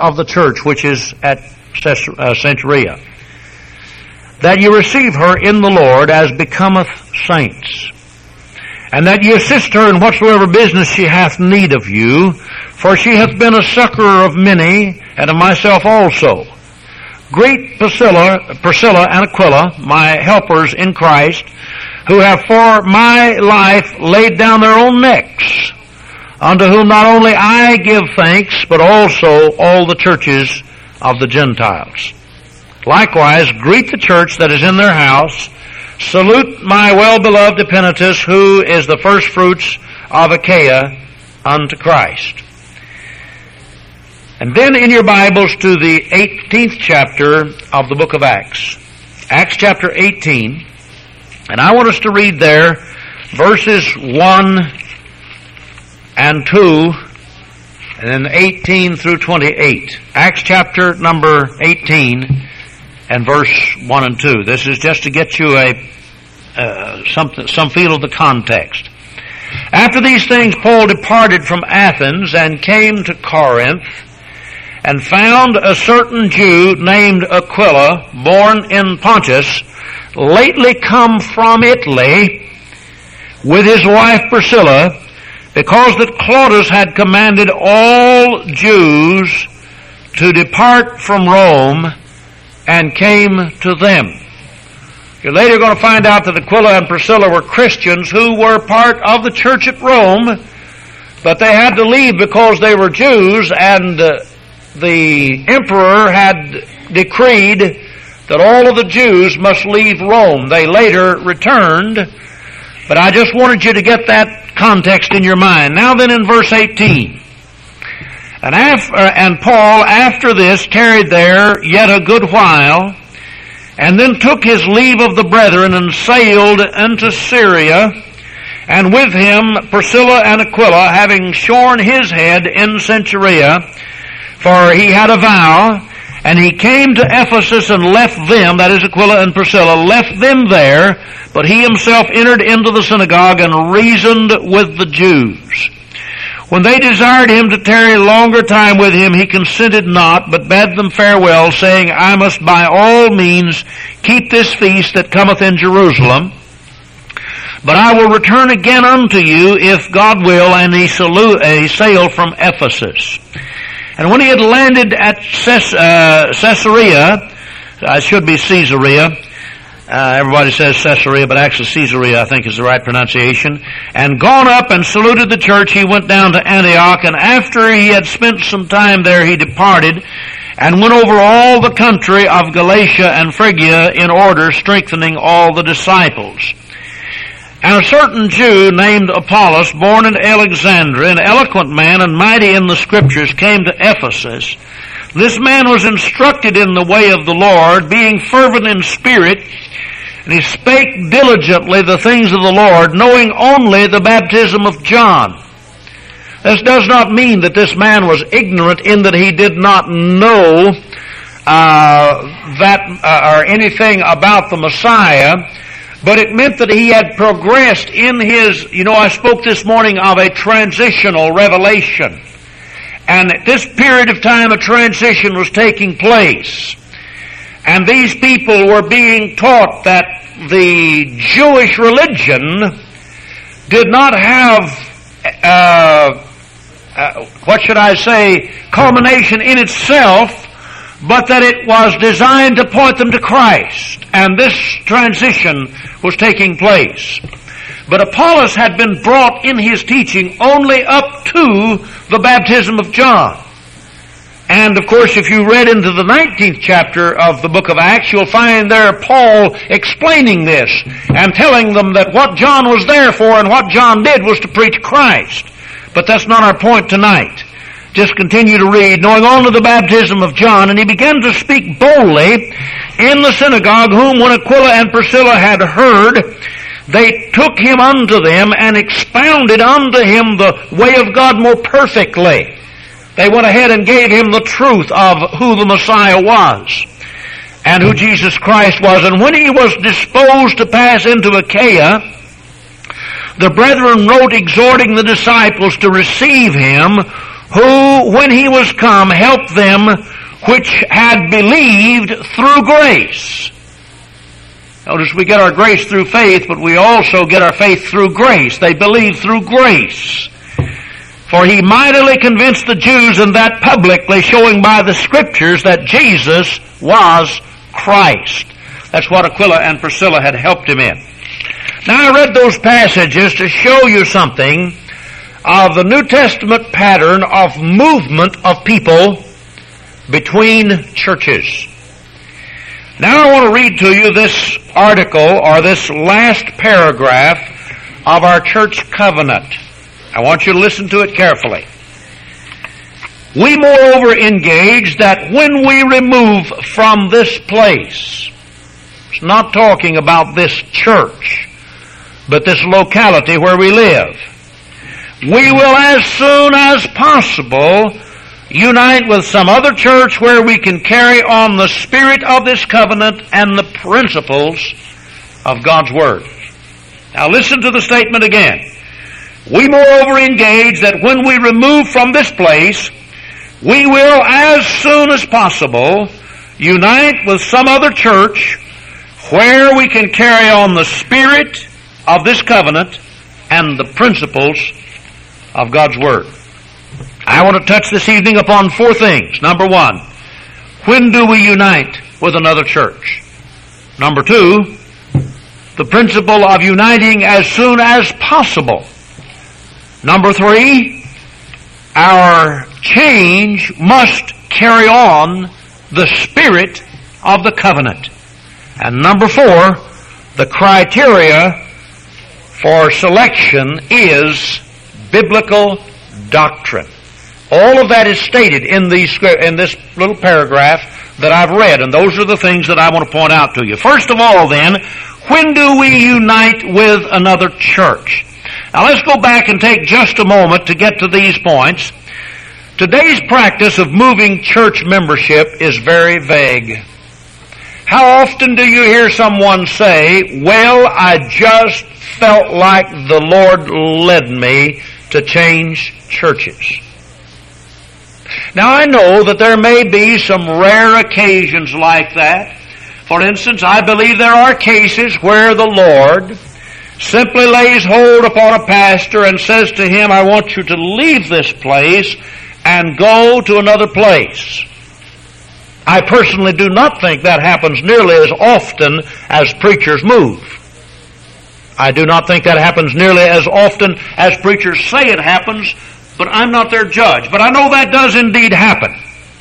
of the church which is at Cenchrea, that you receive her in the Lord as becometh saints, and that ye assist her in whatsoever business she hath need of you, for she hath been a succorer of many, and of myself also. Greet Priscilla and Aquila, my helpers in Christ, who have for my life laid down their own necks, unto whom not only I give thanks, but also all the churches of the Gentiles. Likewise, greet the church that is in their house. Salute my well-beloved Epaenetus, who is the firstfruits of Achaia unto Christ. And then in your Bibles to the 18th chapter of the book of Acts. Acts chapter 18. And I want us to read there verses 1 and 2, and then 18 through 28. Acts chapter number 18 and verse 1 and 2. This is just to get you some feel of the context. After these things, Paul departed from Athens and came to Corinth, and found a certain Jew named Aquila, born in Pontus, lately come from Italy, with his wife Priscilla, because that Claudius had commanded all Jews to depart from Rome, and came to them. You're later going to find out that Aquila and Priscilla were Christians who were part of the church at Rome, but they had to leave because they were Jews, and the emperor had decreed that all of the Jews must leave Rome. They later returned, but I just wanted you to get that context in your mind. Now then, in verse 18, and Paul after this tarried there yet a good while, and then took his leave of the brethren, and sailed into Syria, and with him Priscilla and Aquila, having shorn his head in Cenchrea, for he had a vow. And he came to Ephesus and left them, that is Aquila and Priscilla, left them there, but he himself entered into the synagogue and reasoned with the Jews. When they desired him to tarry longer time with him, he consented not, but bade them farewell, saying, I must by all means keep this feast that cometh in Jerusalem, but I will return again unto you, if God will. And he sailed from Ephesus. And when he had landed at Caesarea, it should be Caesarea, everybody says Caesarea, but actually Caesarea I think is the right pronunciation, and gone up and saluted the church, he went down to Antioch, and after he had spent some time there, he departed, and went over all the country of Galatia and Phrygia in order, strengthening all the disciples. And a certain Jew named Apollos, born in Alexandria, an eloquent man and mighty in the Scriptures, came to Ephesus. This man was instructed in the way of the Lord, being fervent in spirit, and he spake diligently the things of the Lord, knowing only the baptism of John. This does not mean that this man was ignorant in that he did not know or anything about the Messiah, but it meant that he had progressed in his, I spoke this morning of a transitional revelation. And at this period of time, a transition was taking place. And these people were being taught that the Jewish religion did not have, culmination in itself, but that it was designed to point them to Christ. And this transition was taking place. But Apollos had been brought in his teaching only up to the baptism of John. And of course, if you read into the 19th chapter of the book of Acts, you'll find there Paul explaining this and telling them that what John was there for and what John did was to preach Christ. But that's not our point tonight. Just continue to read, knowing only the baptism of John, and he began to speak boldly in the synagogue, whom when Aquila and Priscilla had heard, they took him unto them and expounded unto him the way of God more perfectly. They went ahead and gave him the truth of who the Messiah was and who Jesus Christ was. And when he was disposed to pass into Achaia, the brethren wrote exhorting the disciples to receive him, who, when he was come, helped them which had believed through grace. Notice we get our grace through faith, but we also get our faith through grace. They believed through grace. For he mightily convinced the Jews, and that publicly, showing by the Scriptures that Jesus was Christ. That's what Aquila and Priscilla had helped him in. Now I read those passages to show you something of the New Testament pattern of movement of people between churches. Now I want to read to you this article, or this last paragraph of our church covenant. I want you to listen to it carefully. We moreover engage that when we remove from this place, it's not talking about this church, but this locality where we live, we will as soon as possible unite with some other church where we can carry on the spirit of this covenant and the principles of God's Word. Now listen to the statement again. We moreover engage that when we remove from this place, we will as soon as possible unite with some other church where we can carry on the spirit of this covenant and the principles of God's Word. I want to touch this evening upon four things. Number one, when do we unite with another church? Number two, the principle of uniting as soon as possible. Number three, our change must carry on the spirit of the covenant. And number four, the criteria for selection is biblical doctrine. All of that is stated in this little paragraph that I've read, and those are the things that I want to point out to you. First of all, then, when do we unite with another church? Now let's go back and take just a moment to get to these points. Today's practice of moving church membership is very vague. How often do you hear someone say, well, I just felt like the Lord led me to change churches? Now I know that there may be some rare occasions like that. For instance, I believe there are cases where the Lord simply lays hold upon a pastor and says to him, I want you to leave this place and go to another place. I personally do not think that happens nearly as often as preachers move. I do not think that happens nearly as often as preachers say it happens, but I'm not their judge. But I know that does indeed happen.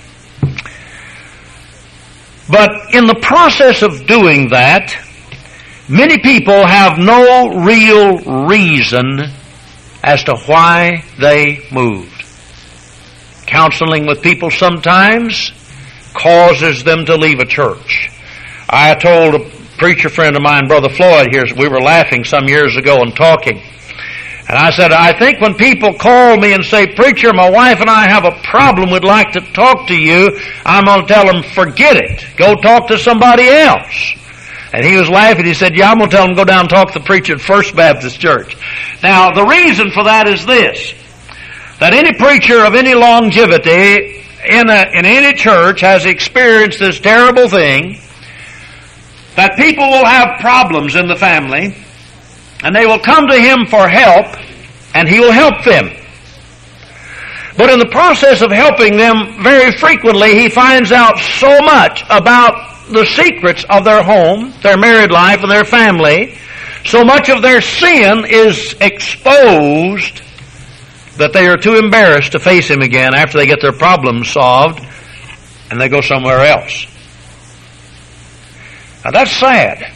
But in the process of doing that, many people have no real reason as to why they moved. Counseling with people sometimes causes them to leave a church. I told a preacher friend of mine, Brother Floyd, here, we were laughing some years ago and talking. And I said, I think when people call me and say, preacher, my wife and I have a problem, we'd like to talk to you, I'm going to tell them, forget it. Go talk to somebody else. And he was laughing. He said, yeah, I'm going to tell them, go down and talk to the preacher at First Baptist Church. Now, the reason for that is this, that any preacher of any longevity in any church has experienced this terrible thing, that people will have problems in the family, and they will come to him for help, and he will help them. But in the process of helping them, very frequently he finds out so much about the secrets of their home, their married life, and their family. So much of their sin is exposed that they are too embarrassed to face him again after they get their problems solved, and they go somewhere else. Now that's sad.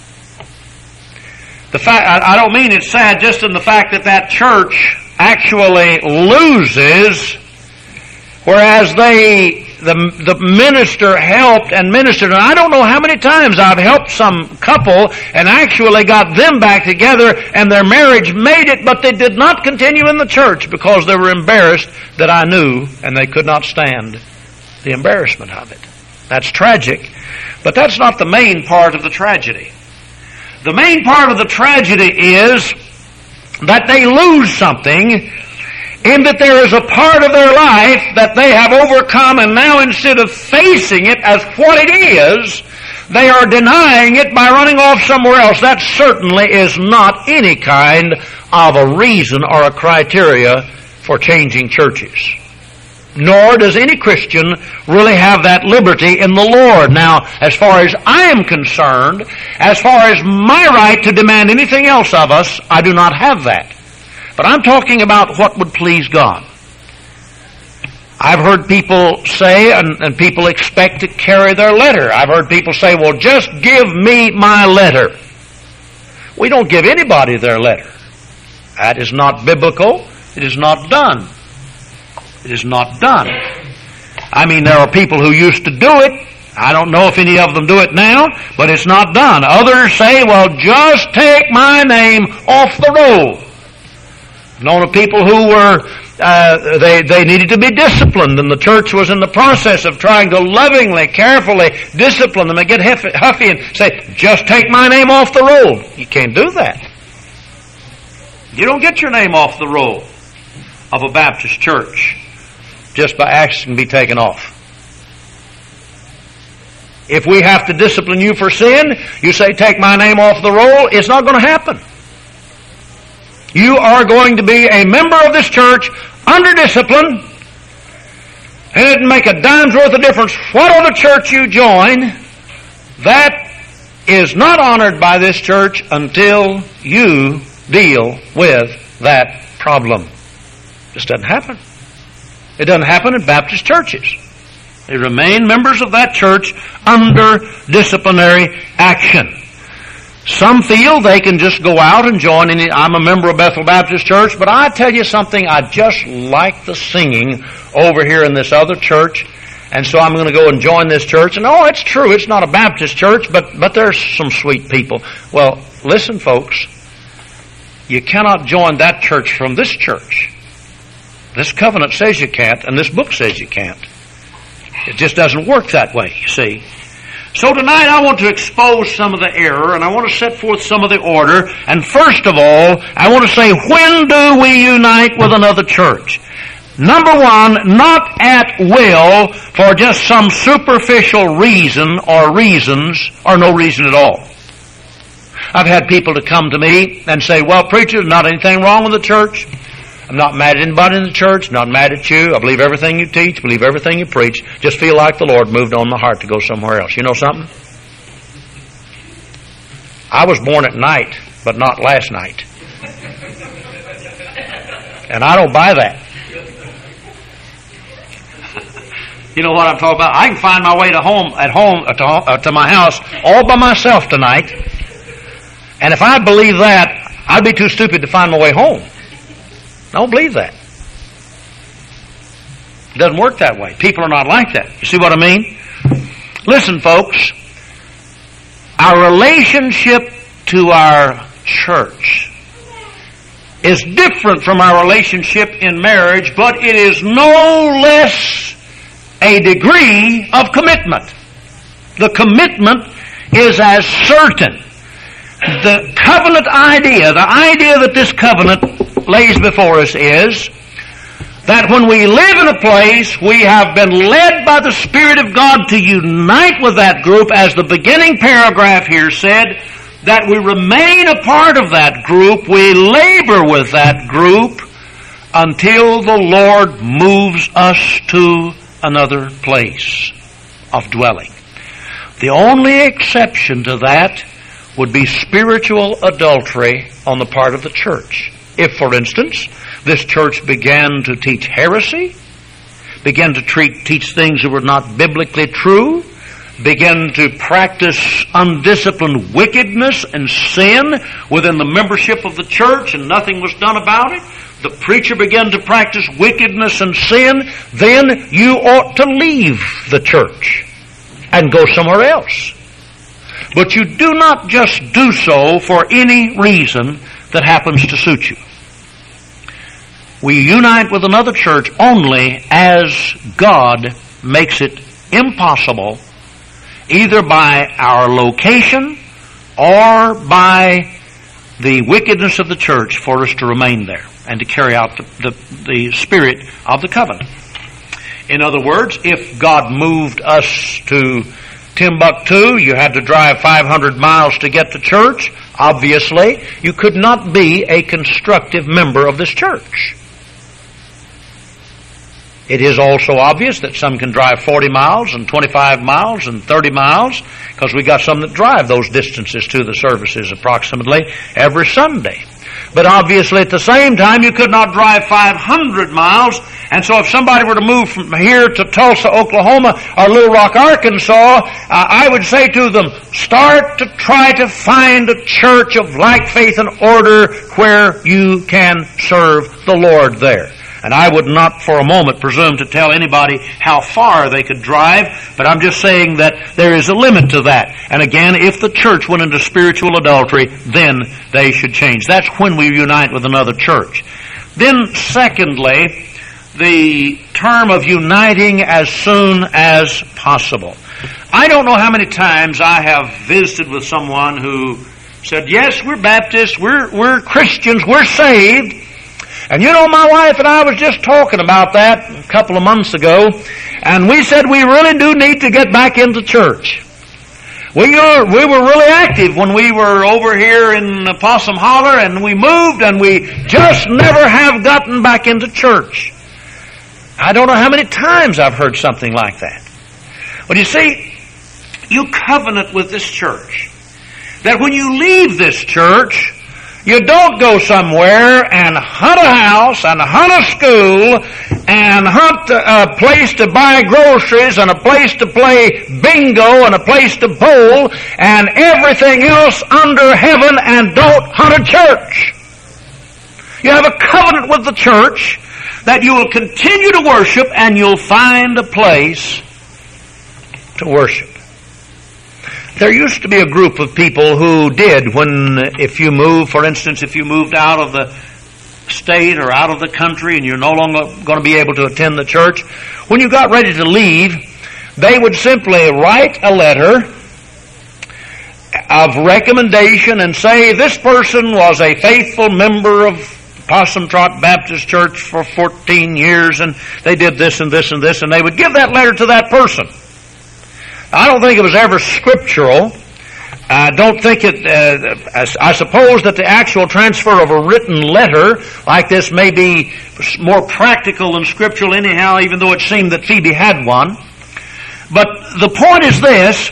I don't mean it's sad just in the fact that church actually loses, whereas the minister helped and ministered. And I don't know how many times I've helped some couple and actually got them back together and their marriage made it, but they did not continue in the church because they were embarrassed that I knew, and they could not stand the embarrassment of it. That's tragic. But that's not the main part of the tragedy. The main part of the tragedy is that they lose something in that there is a part of their life that they have overcome, and now instead of facing it as what it is, they are denying it by running off somewhere else. That certainly is not any kind of a reason or a criteria for changing churches. Nor does any Christian really have that liberty in the Lord. Now, as far as I am concerned, as far as my right to demand anything else of us, I do not have that. But I'm talking about what would please God. I've heard people say, and people expect to carry their letter. I've heard people say, well, just give me my letter. We don't give anybody their letter. That is not biblical. It is not done. It is not done. I mean, there are people who used to do it. I don't know if any of them do it now, but it's not done. Others say, well, just take my name off the roll. I've known of people who were they needed to be disciplined, and the church was in the process of trying to lovingly, carefully discipline them and get huffy and say, just take my name off the roll. You can't do that. You don't get your name off the roll of a Baptist church just by asking to be taken off. If we have to discipline you for sin, you say, take my name off the roll, it's not going to happen. You are going to be a member of this church under discipline, and it doesn't make a dime's worth of difference what other church you join. That is not honored by this church until you deal with that problem. It just doesn't happen. It doesn't happen in Baptist churches. They remain members of that church under disciplinary action. Some feel they can just go out and join in. I'm a member of Bethel Baptist Church, but I tell you something, I just like the singing over here in this other church, and so I'm going to go and join this church. And it's true, it's not a Baptist church, but there's some sweet people. Well, listen, folks, you cannot join that church from this church. This covenant says you can't, and this book says you can't. It just doesn't work that way, you see. So tonight I want to expose some of the error, and I want to set forth some of the order. And first of all, I want to say, when do we unite with another church? Number one, not at will for just some superficial reason or reasons or no reason at all. I've had people to come to me and say, well, preacher, there's not anything wrong with the church. I'm not mad at anybody in the church, not mad at you. I believe everything you teach, believe everything you preach. Just feel like the Lord moved on my heart to go somewhere else. You know something? I was born at night, but not last night. And I don't buy that. You know what I'm talking about? I can find my way to my house all by myself tonight. And if I believe that, I'd be too stupid to find my way home. I don't believe that. It doesn't work that way. People are not like that. You see what I mean? Listen, folks. Our relationship to our church is different from our relationship in marriage, but it is no less a degree of commitment. The commitment is as certain. The covenant idea, the idea that this covenant lays before us is that when we live in a place, we have been led by the Spirit of God to unite with that group, as the beginning paragraph here said, that we remain a part of that group, we labor with that group until the Lord moves us to another place of dwelling. The only exception to that would be spiritual adultery on the part of the church. If, for instance, this church began to teach heresy, began to teach things that were not biblically true, began to practice undisciplined wickedness and sin within the membership of the church, and nothing was done about it, the preacher began to practice wickedness and sin, then you ought to leave the church and go somewhere else. But you do not just do so for any reason that happens to suit you. We unite with another church only as God makes it impossible, either by our location or by the wickedness of the church, for us to remain there. and to carry out the spirit of the covenant. In other words, if God moved us to Timbuktu, you had to drive 500 miles to get to church. Obviously, you could not be a constructive member of this church. It is also obvious that some can drive 40 miles and 25 miles and 30 miles, because we got some that drive those distances to the services approximately every Sunday. But obviously at the same time you could not drive 500 miles, and so if somebody were to move from here to Tulsa, Oklahoma, or Little Rock, Arkansas, I would say to them, start to try to find a church of like faith and order where you can serve the Lord there. And I would not for a moment presume to tell anybody how far they could drive, but I'm just saying that there is a limit to that. And again, if the church went into spiritual adultery, then they should change. That's when we unite with another church. Then secondly, the term of uniting as soon as possible. I don't know how many times I have visited with someone who said, yes, we're Baptists, we're Christians, we're saved. And you know, my wife and I was just talking about that a couple of months ago, and we said we really do need to get back into church. We were really active when we were over here in Possum Holler, and we moved, and we just never have gotten back into church. I don't know how many times I've heard something like that. But you see, you covenant with this church that when you leave this church, you don't go somewhere and hunt a house and hunt a school and hunt a place to buy groceries and a place to play bingo and a place to bowl and everything else under heaven and don't hunt a church. You have a covenant with the church that you will continue to worship and you'll find a place to worship. There used to be a group of people who did if you moved, for instance, if you moved out of the state or out of the country and you're no longer going to be able to attend the church, when you got ready to leave, they would simply write a letter of recommendation and say this person was a faithful member of Possum Trot Baptist Church for 14 years and they did this and this and this, and they would give that letter to that person. I don't think it was ever scriptural. I don't think I suppose that the actual transfer of a written letter like this may be more practical than scriptural anyhow, even though it seemed that Phoebe had one. But the point is this,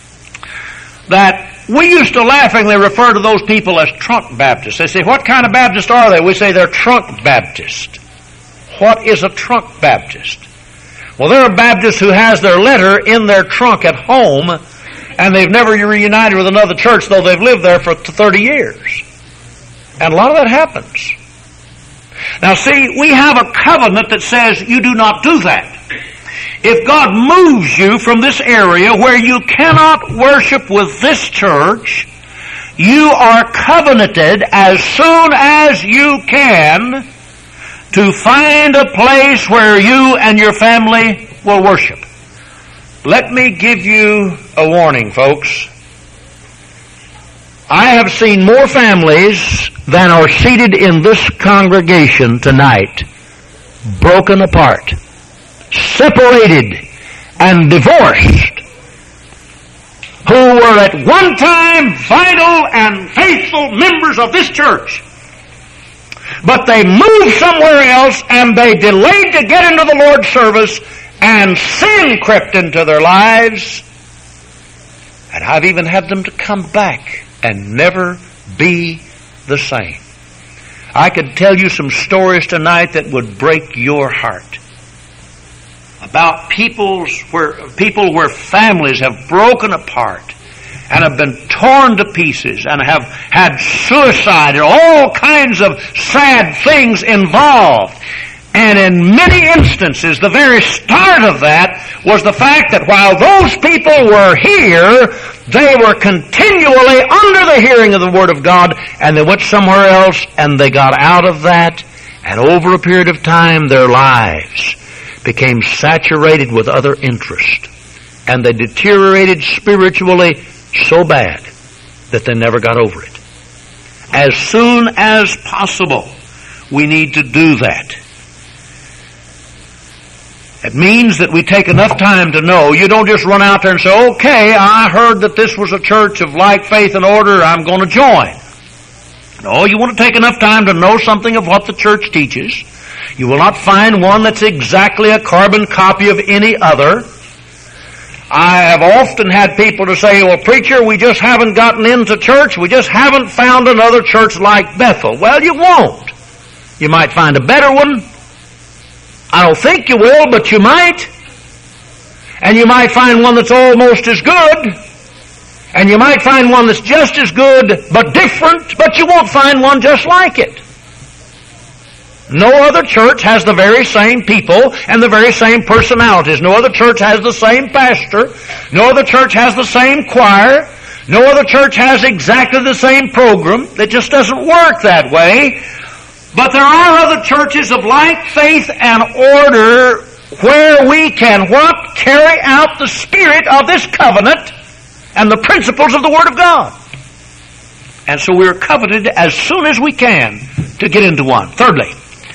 that we used to laughingly refer to those people as trunk Baptists. They say, what kind of Baptist are they? We say they're trunk Baptist. What is a trunk Baptist? Well, they're a Baptist who has their letter in their trunk at home, and they've never reunited with another church, though they've lived there for 30 years. And a lot of that happens. Now see, we have a covenant that says you do not do that. If God moves you from this area where you cannot worship with this church, you are covenanted as soon as you can to find a place where you and your family will worship. Let me give you a warning, folks. I have seen more families than are seated in this congregation tonight broken apart, separated, and divorced, who were at one time vital and faithful members of this church. But they moved somewhere else and they delayed to get into the Lord's service and sin crept into their lives. And I've even had them to come back and never be the same. I could tell you some stories tonight that would break your heart about people where families have broken apart and have been torn to pieces and have had suicide and all kinds of sad things involved. And in many instances, the very start of that was the fact that while those people were here, they were continually under the hearing of the Word of God, and they went somewhere else and they got out of that, and over a period of time their lives became saturated with other interest, and they deteriorated spiritually so bad that they never got over it. As soon as possible, we need to do that. It means that we take enough time to know. You don't just run out there and say, okay, I heard that this was a church of like faith and order, I'm going to join. No, you want to take enough time to know something of what the church teaches. You will not find one that's exactly a carbon copy of any other. I have often had people to say, well, preacher, we just haven't gotten into church. We just haven't found another church like Bethel. Well, you won't. You might find a better one. I don't think you will, but you might. And you might find one that's almost as good. And you might find one that's just as good, but different, but you won't find one just like it. No other church has the very same people and the very same personalities. No other church has the same pastor. No other church has the same choir. No other church has exactly the same program. It just doesn't work that way. But there are other churches of like faith and order where we can what? Carry out the spirit of this covenant and the principles of the Word of God. And so we're coveted as soon as we can to get into one. Thirdly,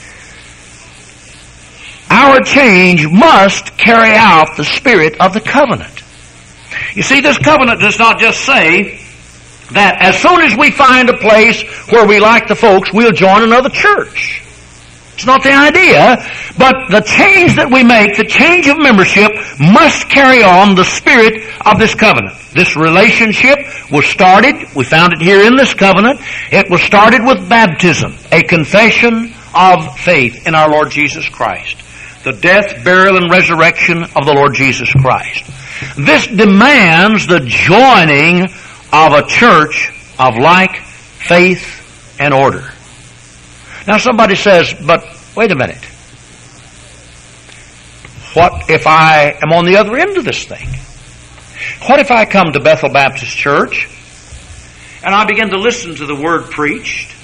our change must carry out the spirit of the covenant. You see, this covenant does not just say that as soon as we find a place where we like the folks, we'll join another church. It's not the idea, but the change that we make, the change of membership, must carry on the spirit of this covenant. This relationship was started, we found it here in this covenant, it was started with baptism, a confession of faith in our Lord Jesus Christ. The death, burial, and resurrection of the Lord Jesus Christ. This demands the joining of a church of like faith and order. Now somebody says, but wait a minute. What if I am on the other end of this thing? What if I come to Bethel Baptist Church and I begin to listen to the Word preached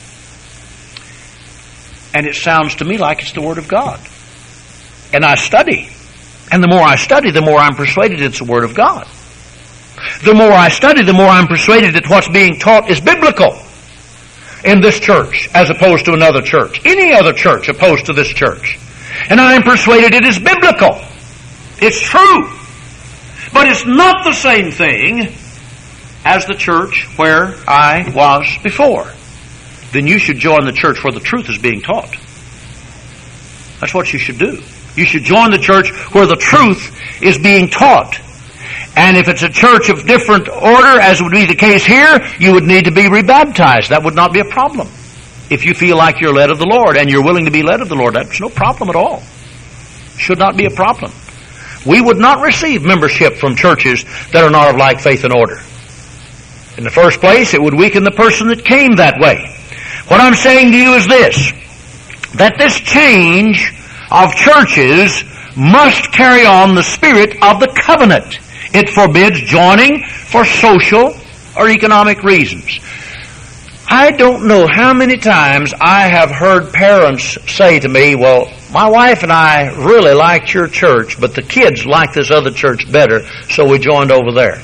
and it sounds to me like it's the Word of God? And I study. And the more I study, the more I'm persuaded it's the Word of God. The more I study, the more I'm persuaded that what's being taught is biblical in this church as opposed to another church. Any other church opposed to this church. And I am persuaded it is biblical. It's true. But it's not the same thing as the church where I was before. Then you should join the church where the truth is being taught. That's what you should do. You should join the church where the truth is being taught. And if it's a church of different order, as would be the case here, you would need to be rebaptized. That would not be a problem. If you feel like you're led of the Lord and you're willing to be led of the Lord, that's no problem at all. Should not be a problem. We would not receive membership from churches that are not of like faith and order. In the first place, it would weaken the person that came that way. What I'm saying to you is this, that this change of churches must carry on the spirit of the covenant. It forbids joining for social or economic reasons. I don't know how many times I have heard parents say to me, well, my wife and I really liked your church, but the kids like this other church better, so we joined over there.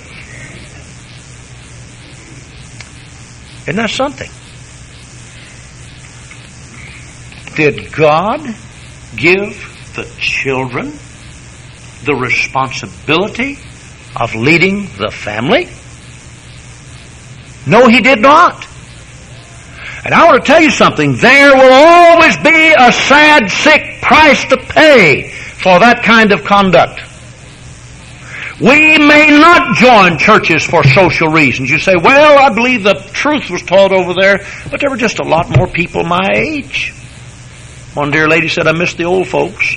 Isn't that something? Did God give the children the responsibility of leading the family? No, He did not. And I want to tell you something. There will always be a sad, sick price to pay for that kind of conduct. We may not join churches for social reasons. You say, well, I believe the truth was taught over there, but there were just a lot more people my age. One dear lady said, I miss the old folks.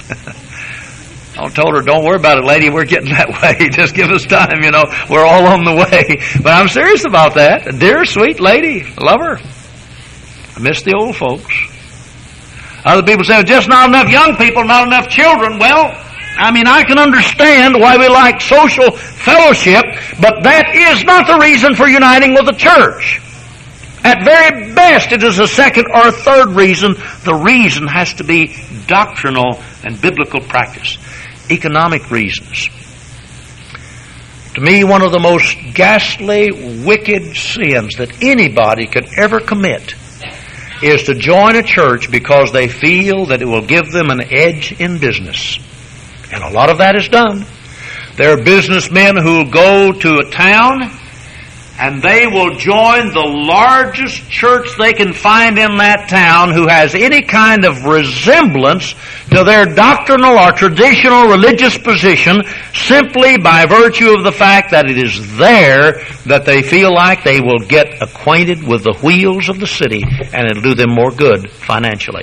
I told her, don't worry about it, lady, we're getting that way. Just give us time, we're all on the way. But I'm serious about that. A dear, sweet lady, I love her. I miss the old folks. Other people say, just not enough young people, not enough children. Well, I can understand why we like social fellowship, but that is not the reason for uniting with the church. At very best, it is a second or third reason. The reason has to be doctrinal and biblical practice. Economic reasons. To me, one of the most ghastly, wicked sins that anybody could ever commit is to join a church because they feel that it will give them an edge in business. And a lot of that is done. There are businessmen who go to a town and they will join the largest church they can find in that town who has any kind of resemblance to their doctrinal or traditional religious position simply by virtue of the fact that it is there that they feel like they will get acquainted with the wheels of the city and it'll do them more good financially.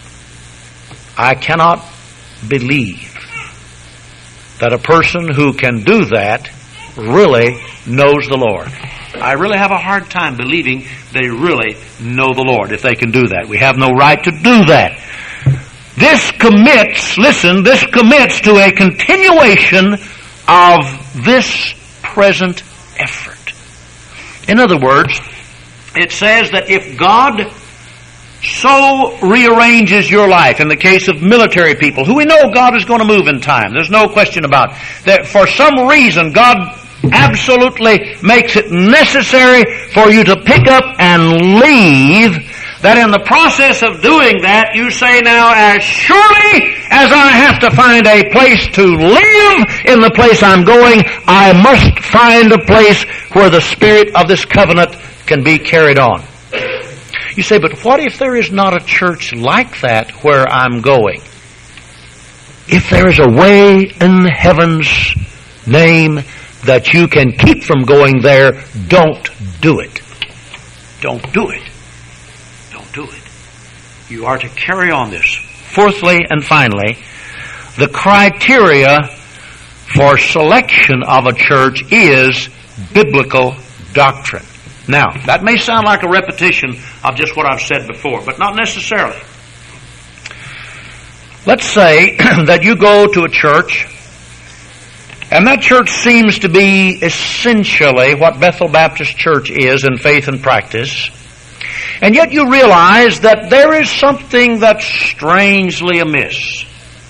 I cannot believe that a person who can do that really knows the Lord. I really have a hard time believing they really know the Lord if they can do that. We have no right to do that. This commits to a continuation of this present effort. In other words, it says that if God so rearranges your life, in the case of military people, who we know God is going to move in time, there's no question about it, that for some reason God absolutely makes it necessary for you to pick up and leave, that in the process of doing that, you say, now, as surely as I have to find a place to live in the place I'm going, I must find a place where the spirit of this covenant can be carried on. You say, but what if there is not a church like that where I'm going? If there is a way in heaven's name that you can keep from going there, don't do it. Don't do it. Don't do it. You are to carry on this. Fourthly and finally, the criteria for selection of a church is biblical doctrine. Now, that may sound like a repetition of just what I've said before, but not necessarily. Let's say that you go to a church, and that church seems to be essentially what Bethel Baptist Church is in faith and practice, and yet you realize that there is something that's strangely amiss.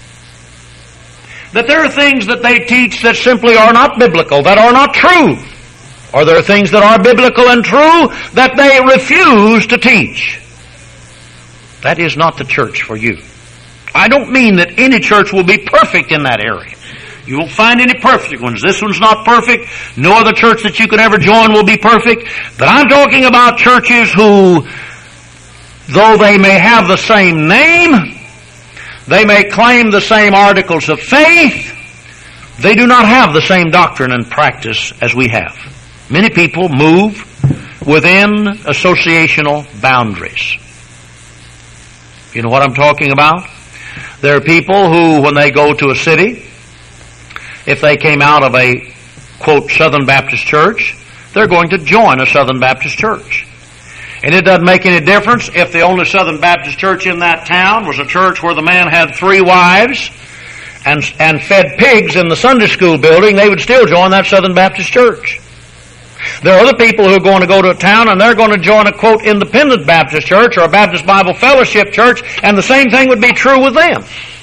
That there are things that they teach that simply are not biblical, that are not true. Or there are things that are biblical and true that they refuse to teach. That is not the church for you. I don't mean that any church will be perfect in that area. You won't find any perfect ones. This one's not perfect. No other church that you could ever join will be perfect. But I'm talking about churches who, though they may have the same name, they may claim the same articles of faith, they do not have the same doctrine and practice as we have. Many people move within associational boundaries. You know what I'm talking about? There are people who, when they go to a city, if they came out of a, quote, Southern Baptist church, they're going to join a Southern Baptist church. And it doesn't make any difference if the only Southern Baptist church in that town was a church where the man had 3 wives and fed pigs in the Sunday school building, they would still join that Southern Baptist church. There are other people who are going to go to a town and they're going to join a, quote, independent Baptist church or a Baptist Bible Fellowship church, and the same thing would be true with them.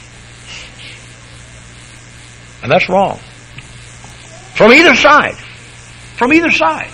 And that's wrong. From either side. From either side.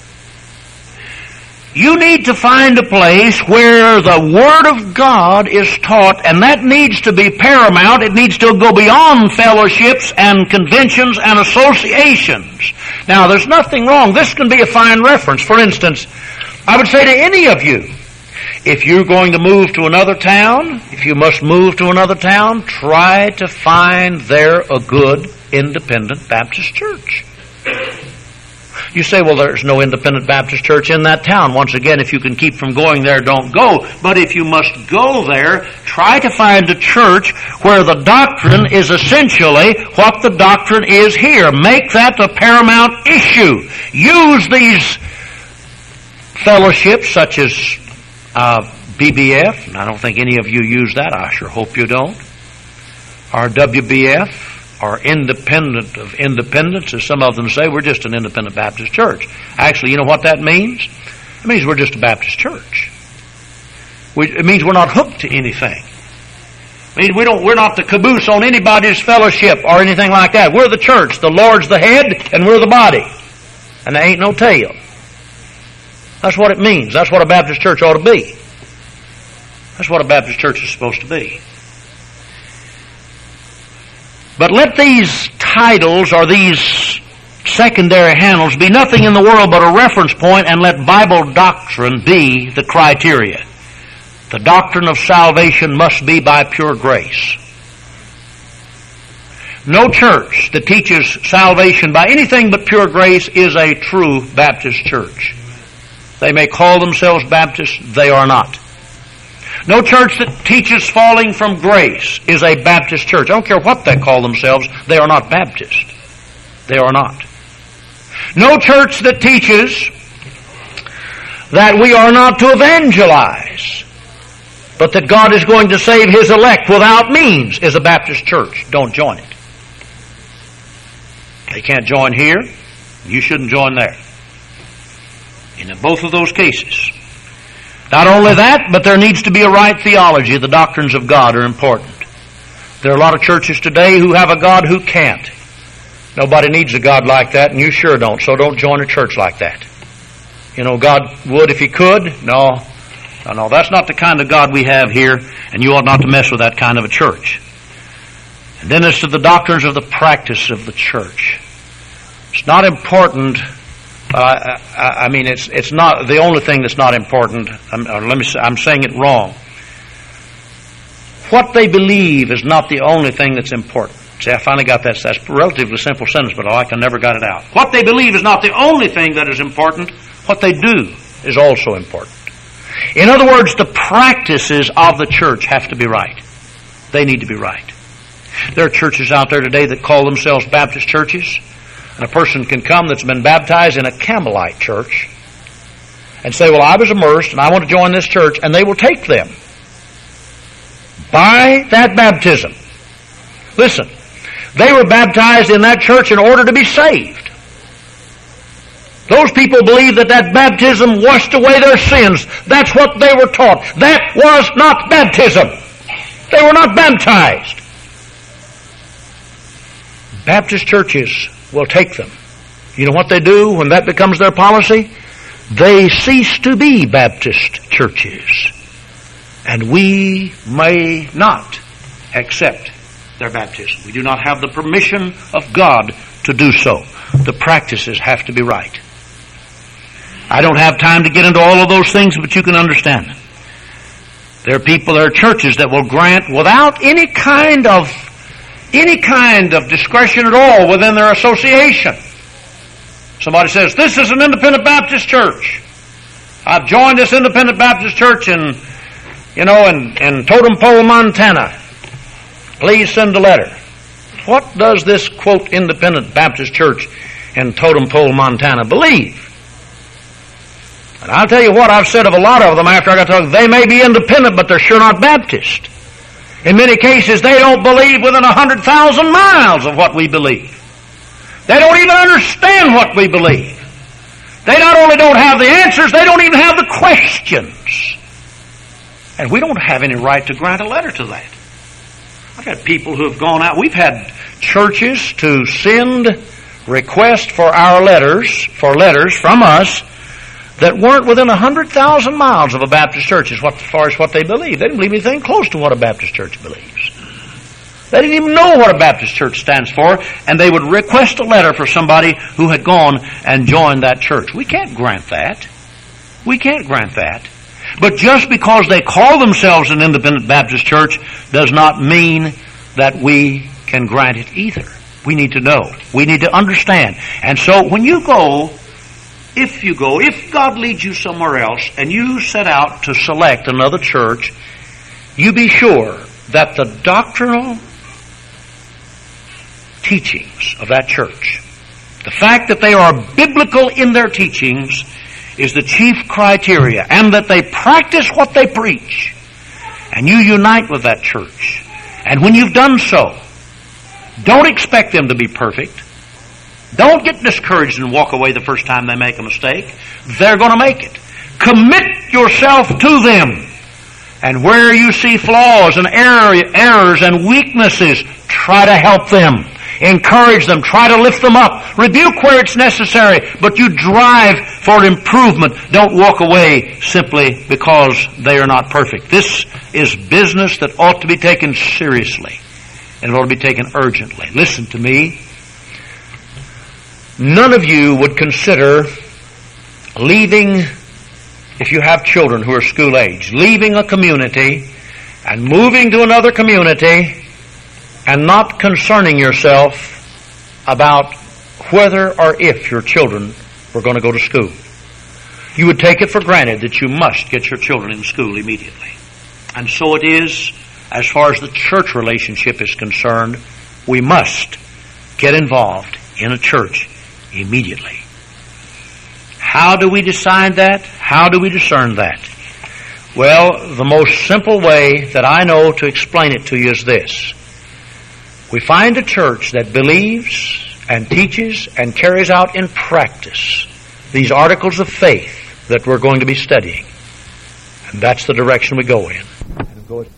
You need to find a place where the Word of God is taught, and that needs to be paramount. It needs to go beyond fellowships and conventions and associations. Now, there's nothing wrong. This can be a fine reference. For instance, I would say to any of you, if you're going to move to another town, if you must move to another town, try to find there a good independent Baptist church. You say, well, there's no independent Baptist church in that town. Once again, if you can keep from going there, don't go. But if you must go there, try to find a church where the doctrine is essentially what the doctrine is here. Make that a paramount issue. Use these fellowships such as BBF, and I don't think any of you use that. I sure hope you don't. Or WBF. Or independent of independence, as some of them say. We're just an independent Baptist church. Actually, you know what that means? It means we're just a Baptist church. It means we're not hooked to anything. It means we're not the caboose on anybody's fellowship or anything like that. We're the church. The Lord's the head, and we're the body. And there ain't no tail. That's what it means. That's what a Baptist church ought to be. That's what a Baptist church is supposed to be. But let these titles or these secondary handles be nothing in the world but a reference point, and let Bible doctrine be the criteria. The doctrine of salvation must be by pure grace. No church that teaches salvation by anything but pure grace is a true Baptist church. They may call themselves Baptists, they are not. No church that teaches falling from grace is a Baptist church. I don't care what they call themselves, they are not Baptist. They are not. No church that teaches that we are not to evangelize, but that God is going to save His elect without means is a Baptist church. Don't join it. They can't join here. You shouldn't join there. And in both of those cases, not only that, but there needs to be a right theology. The doctrines of God are important. There are a lot of churches today who have a God who can't. Nobody needs a God like that, and you sure don't, so don't join a church like that. You know, God would if He could. No, that's not the kind of God we have here, and you ought not to mess with that kind of a church. And then as to the doctrines of the practice of the church, it's not important. It's not the only thing that's not important. I'm saying it wrong. What they believe is not the only thing that's important. See, I finally got that. That's a relatively simple sentence, but I never got it out. What they believe is not the only thing that is important. What they do is also important. In other words, the practices of the church have to be right. They need to be right. There are churches out there today that call themselves Baptist churches, and a person can come that's been baptized in a Campbellite church and say, well, I was immersed and I want to join this church, and they will take them by that baptism. Listen, they were baptized in that church in order to be saved. Those people believe that baptism washed away their sins. That's what they were taught. That was not baptism. They were not baptized. Baptist churches will take them. You know what they do when that becomes their policy? They cease to be Baptist churches. And we may not accept their baptism. We do not have the permission of God to do so. The practices have to be right. I don't have time to get into all of those things, but you can understand them. There are churches that will grant without any kind of discretion at all within their association. Somebody says, this is an independent Baptist church. I've joined this independent Baptist church in Totem Pole, Montana. Please send a letter. What does this, quote, independent Baptist church in Totem Pole, Montana believe? And I'll tell you what, I've said of a lot of them after I got to talk, they may be independent, but they're sure not Baptist. In many cases, they don't believe within 100,000 miles of what we believe. They don't even understand what we believe. They not only don't have the answers, they don't even have the questions. And we don't have any right to grant a letter to that. I've had people who have gone out. We've had churches to send requests for letters from us that weren't within 100,000 miles of a Baptist church as far as what they believe. They didn't believe anything close to what a Baptist church believes. They didn't even know what a Baptist church stands for, and they would request a letter for somebody who had gone and joined that church. We can't grant that. We can't grant that. But just because they call themselves an independent Baptist church does not mean that we can grant it either. We need to know. We need to understand. And so when you go, if God leads you somewhere else and you set out to select another church, you be sure that the doctrinal teachings of that church, the fact that they are biblical in their teachings, is the chief criteria, and that they practice what they preach. And you unite with that church. And when you've done so, don't expect them to be perfect. Don't get discouraged and walk away the first time they make a mistake. They're going to make it. Commit yourself to them. And where you see flaws and errors and weaknesses, try to help them. Encourage them. Try to lift them up. Rebuke where it's necessary. But you drive for improvement. Don't walk away simply because they are not perfect. This is business that ought to be taken seriously. And it ought to be taken urgently. Listen to me. None of you would consider leaving, if you have children who are school age, leaving a community and moving to another community and not concerning yourself about whether or if your children were going to go to school. You would take it for granted that you must get your children in school immediately. And so it is as far as the church relationship is concerned. We must get involved in a church immediately. How do we decide that? How do we discern that? Well, the most simple way that I know to explain it to you is this. We find a church that believes and teaches and carries out in practice these articles of faith that we're going to be studying. And that's the direction we go in.